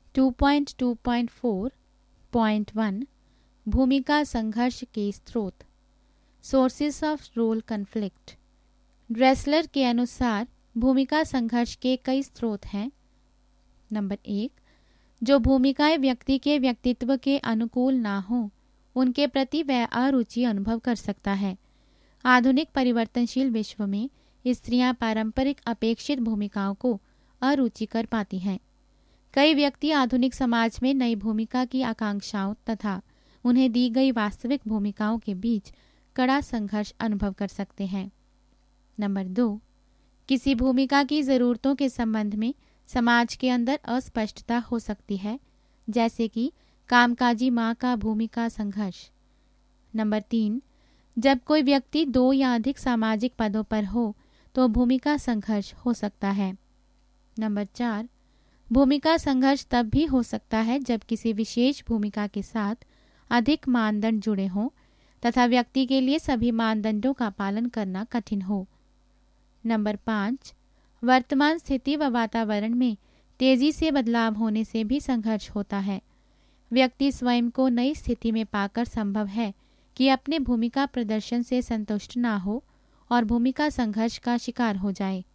2.2.4.1 भूमिका संघर्ष के स्रोत, sources of role conflict. Dressler के अनुसार भूमिका संघर्ष के कई स्रोत हैं। नंबर 1, जो भूमिकाएं व्यक्ति के व्यक्तित्व के अनुकूल ना हो उनके प्रति वह अरुचि अनुभव कर सकता है। आधुनिक परिवर्तनशील विश्व में स्त्रियां पारंपरिक अपेक्षित भूमिकाओं को अरुचिकर पाती हैं। कई व्यक्ति आधुनिक समाज में नई भूमिका की आकांक्षाओं तथा उन्हें दी गई वास्तविक भूमिकाओं के बीच कड़ा संघर्ष अनुभव कर सकते हैं। नंबर 2, किसी भूमिका की ज़रूरतों के संबंध में समाज के अंदर अस्पष्टता हो सकती है, जैसे कि कामकाजी मां का भूमिका संघर्ष। नंबर 3, जब कोई व्यक्ति 2 या अधिक सामाजिक पदों पर हो तो भूमिका संघर्ष हो सकता है। नंबर 4, भूमिका संघर्ष तब भी हो सकता है जब किसी विशेष भूमिका के साथ अधिक मानदंड जुड़े हों तथा व्यक्ति के लिए सभी मानदंडों का पालन करना कठिन हो। नंबर 5, वर्तमान स्थिति व वातावरण में तेजी से बदलाव होने से भी संघर्ष होता है। व्यक्ति स्वयं को नई स्थिति में पाकर संभव है कि अपने भूमिका प्रदर्शन से संतुष्ट ना हो और भूमिका संघर्ष का शिकार हो जाए।